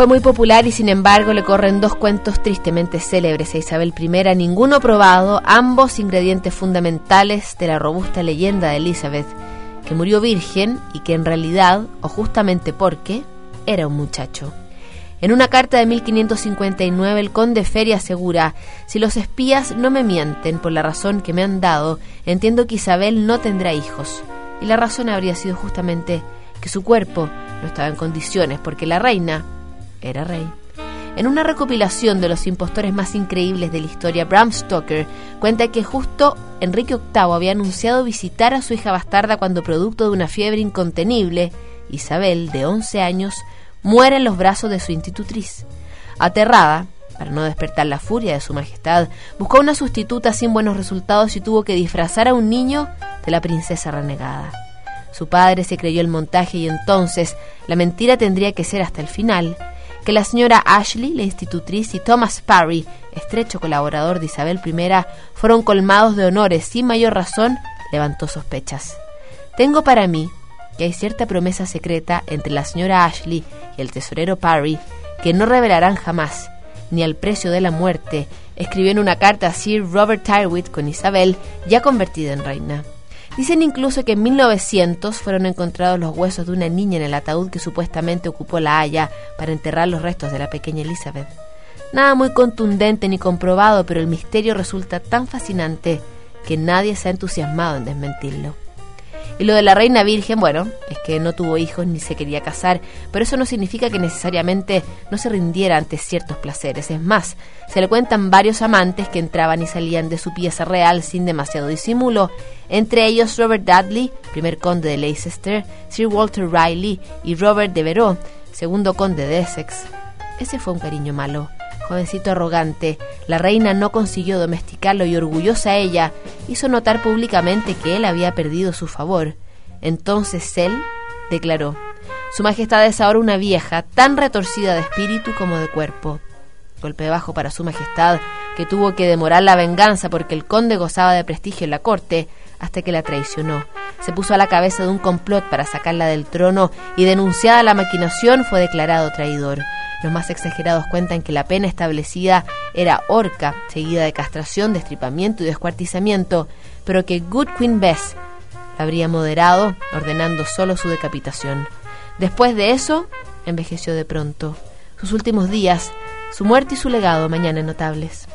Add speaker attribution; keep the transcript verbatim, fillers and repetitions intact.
Speaker 1: Fue muy popular y sin embargo le corren dos cuentos tristemente célebres a Isabel I, ninguno probado, ambos ingredientes fundamentales de la robusta leyenda de Elizabeth, que murió virgen y que en realidad, o justamente porque, era un muchacho. En una carta de mil quinientos cincuenta y nueve, el conde Ferry asegura: si los espías no me mienten por la razón que me han dado, entiendo que Isabel no tendrá hijos. Y la razón habría sido justamente que su cuerpo no estaba en condiciones, porque la reina era rey. En una recopilación de los impostores más increíbles de la historia, Bram Stoker cuenta que justo Enrique octavo había anunciado visitar a su hija bastarda cuando, producto de una fiebre incontenible, Isabel, de once años, muere en los brazos de su institutriz. Aterrada, para no despertar la furia de su majestad, buscó una sustituta sin buenos resultados y tuvo que disfrazar a un niño de la princesa renegada. Su padre se creyó el montaje y entonces la mentira tendría que ser hasta el final, que la señora Ashley, la institutriz, y Thomas Parry, estrecho colaborador de Isabel I, fueron colmados de honores sin mayor razón, levantó sospechas. Tengo para mí que hay cierta promesa secreta entre la señora Ashley y el tesorero Parry que no revelarán jamás, ni al precio de la muerte, escribió en una carta a Sir Robert Tyrwhitt con Isabel, ya convertida en reina. Dicen incluso que en mil novecientos fueron encontrados los huesos de una niña en el ataúd que supuestamente ocupó la Haya para enterrar los restos de la pequeña Elizabeth. Nada muy contundente ni comprobado, pero el misterio resulta tan fascinante que nadie se ha entusiasmado en desmentirlo. Y lo de la reina virgen, bueno, es que no tuvo hijos ni se quería casar, pero eso no significa que necesariamente no se rindiera ante ciertos placeres. Es más, se le cuentan varios amantes que entraban y salían de su pieza real sin demasiado disimulo, entre ellos Robert Dudley, primer conde de Leicester, Sir Walter Raleigh y Robert de Veró, segundo conde de Essex. Ese fue un cariño malo. Jovencito arrogante, la reina no consiguió domesticarlo y, orgullosa ella, hizo notar públicamente que él había perdido su favor. Entonces él declaró: Su Majestad es ahora una vieja, tan retorcida de espíritu como de cuerpo. Golpe bajo para Su Majestad, que tuvo que demorar la venganza porque el conde gozaba de prestigio en la corte, hasta que la traicionó. Se puso a la cabeza de un complot para sacarla del trono y, denunciada la maquinación, fue declarado traidor. Los más exagerados cuentan que la pena establecida era horca, seguida de castración, destripamiento y descuartizamiento, pero que Good Queen Bess la habría moderado, ordenando solo su decapitación. Después de eso, envejeció de pronto. Sus últimos días, su muerte y su legado, mañana notables.